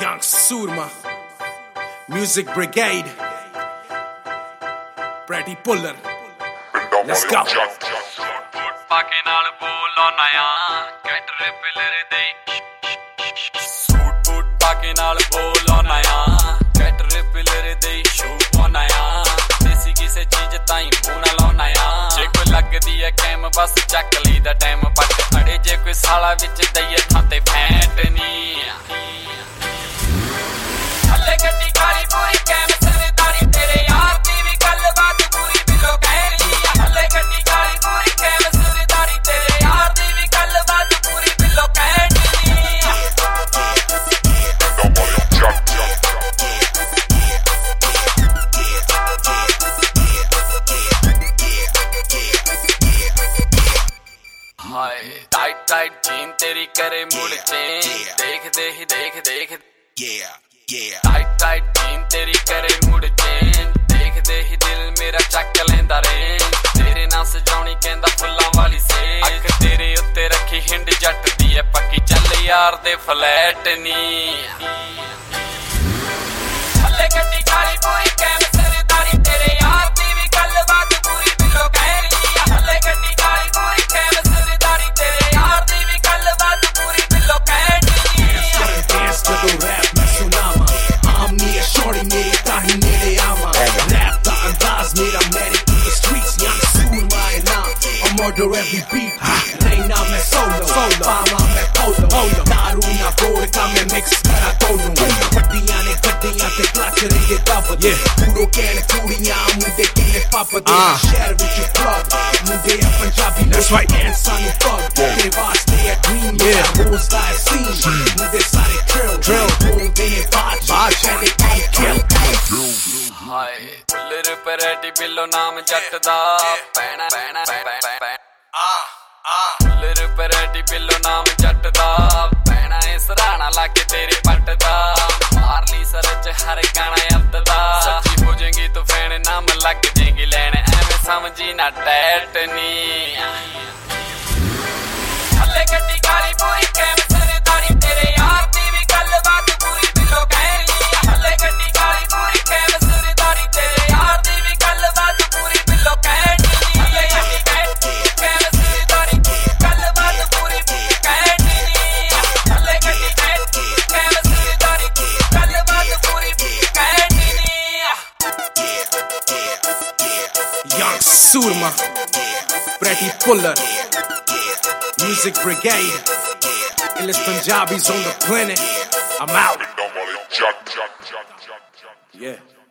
Young Surma, Music Brigade, Brady Puller. Let's go. ਪਾਕੇ ਨਾਲ ਬੋਲੋ ਨया ਕੈਟਰ ਪਿਲਰ ਦੇ ਸੂਟ ਬੂਟ ਪਾਕੇ ਨਾਲ ਬੋਲੋ ਨया ਕੈਟਰ ਪਿਲਰ ਦੇ ਸ਼ੂ ਪਾਉਣਾਇਆ ਦੇਸੀ ਕਿਸੇ ਚੀਜ਼ ਤਾਈਂ ਮੂੰਹ ਨਾ ਲਾਉਣਾਇਆ ਜੇ ਕੋਈ ਲੱਗਦੀ ਐ ਕੈਮ ਬਸ ਚੱਕ ਲਈ ਦਾ ਟਾਈਮ ਪੱਟ ਖੜੇ ਜੇ ਕੋਈ ਸਾਲਾ ਵਿੱਚ ਦਈਏ ਥਾਂ ਤੇ ਫੈਂਟ ਨੀ ਹੱਲੇ ਗੱਡੀ ਕਾਲੀ ਪੂਰੀ ਕੈਮ ਸਰਦਾਰੀ ਤੇਰੇ ਯਾਰ ਦੀ ਵੀ ਗੱਲਬਾਤ ਪੂਰੀ ਬਿਲੋ ਕਹਿ ਰਹੀ ਹੱਲੇ ਗੱਡੀ ਕਾਲੀ ਪੂਰੀ ਕੈਮ ਸਰਦਾਰੀ ਤੇਰੇ ਯਾਰ ਦੀ ਵੀ ਗੱਲਬਾਤ ਪੂਰੀ ਬਿਲੋ ਕਹਿ ਰਹੀ ਹਾਏ ਟਾਈਟ ਟਾਈਟ ਜੀਨ ਤੇਰੀ ਕਰੇ ਮੁੜ ਚੇਂਜ ਦੇਖਦੇ ਹੀ ਦੇਖ ਟਾਈਟ ਟਾਈਟ ਜੀਨ ਤੇਰੀ ਕਰੇ ਮੁੜ ਚੇਂਜ ਦੇਖਦੇ ਹੀ ਦਿਲ ਮੇਰਾ ਚੱਕ ਲੈਂਦਾ ਰੇ ਤੇਰੇ ਨਾਲ ਸਜਾਉਣੀ ਕਹਿੰਦਾ ਫੁੱਲਾਂ ਵਾਲੀ ਸੇ ਅੱਖ ਤੇਰੇ ਉੱਤੇ ਰੱਖੀ ਹਿੰਡ ਜੱਟ ਦੀ ਐ ਪੱਕੀ ਚੱਲ ਯਾਰ ਦੇ ਫਲੈਟ ਨੀ ਹੱਲੇ ਗੱਡੀ ਕਾਲੀ ਪੂਰੀ ਕੈਮ ਸਰਦਾਰੀ ਤੇਰੇ ਯਾਰ ਦੀ ਵੀ ਗੱਲਬਾਤ ਪੂਰੀ ਬਿਲੋ ਕਹਿ ਰਹੀ ਹੱਲੇ ਗੱਡੀ ਕਾਲੀ ਪੂਰੀ ਕੈਮ ਸਰਦਾਰੀ ਤੇਰੇ ਯਾਰ ਦੀ ਵੀ ਗੱਲਬਾਤ ਪੂਰੀ ਬਿਲੋ ਕਹਿ ਰਹੀ Dance to the rap, मैं सुनामा I'm near shorty मेरे ताही मेरे आमा Rap the अंदाज मेरा मेरे to the streets Young Surma है नाम I murder every beat Reina मैं solo Fama मैं polo दारू ना वोडका मैं mix करा दोनों पट्टियां ने गड्डियां ते क्लच रहे दब पूरो कैन कुड़ियां मुंडे किले पाप दे शहर विच club Munde uh Punjabi that's right and son fuck तेरे वास्ते है dream रोज का scene मुंडे सारे drill बोलते हैं बाज चले kill ਹਾਏ ਪੁੱਲਰ ਪਰੈਟੀ ਬਿੱਲੋ ਨਾਮ ਜੱਟ ਦਾ ਪੈਣਾ ਪੁੱਲਰ ਪਰੈਟੀ ਬਿੱਲੋ ਨਾਮ ਜੱਟ ਦਾ ਪੈਣਾ ਏ ਸਰਾਣਾ ਲਾ ਕੇ ਤੇਰੇ ਪੱਟ ਦਾ ਮਾਰ ਲਈ ਸਰਚ ਹਰ ਗਾਣਾ ਅੱਤ ਦਾ ਸੱਚੀ ਹੋ ਜਾਏਗੀ ਤੂੰ ਫੈਨ ਨਾਮ ਲੱਗ ਜਾਏਗੀ ਲੈਣ ਐਵੇਂ ਸਮਝੀ ਨਾ ਟੈਟ ਨੀ ਹੱਲੇ ਗੱਡੀ ਕਾਲੀ ਪੂਰੀ ਕੈਮ ਸਰਦਾਰੀ ਤੇਰੇ ਯਾਰ ਦੀ ਵੀ ਗੱਲਬਾਤ ਪੂਰੀ ਬਿਲੋ ਕਹਿ ਰਹੀ ਹੱਲੇ ਗੱਡੀ ਕਾਲੀ ਪੂਰੀ ਕੈਮ ਸਰਦਾਰੀ ਤੇਰੇ ਯਾਰ ਦੀ ਵੀ ਗੱਲਬਾਤ ਪੂਰੀ ਬਿਲੋ ਕਹਿ ਰਹੀ ਹੱਲੇ ਗੱਡੀ ਕੈਮ ਸਰਦਾਰੀ ਗੱਲਬਾਤ ਪੂਰੀ ਕਹਿ ਰਹੀ ਹੱਲੇ ਗੱਡੀ ਕੈਮ ਸਰਦਾਰੀ ਗੱਲਬਾਤ ਪੂਰੀ ਕਹਿ ਰਹੀ Young Surma, Brady Puller, Music Brigade, illest Punjabis on the planet. I'm out. Yeah.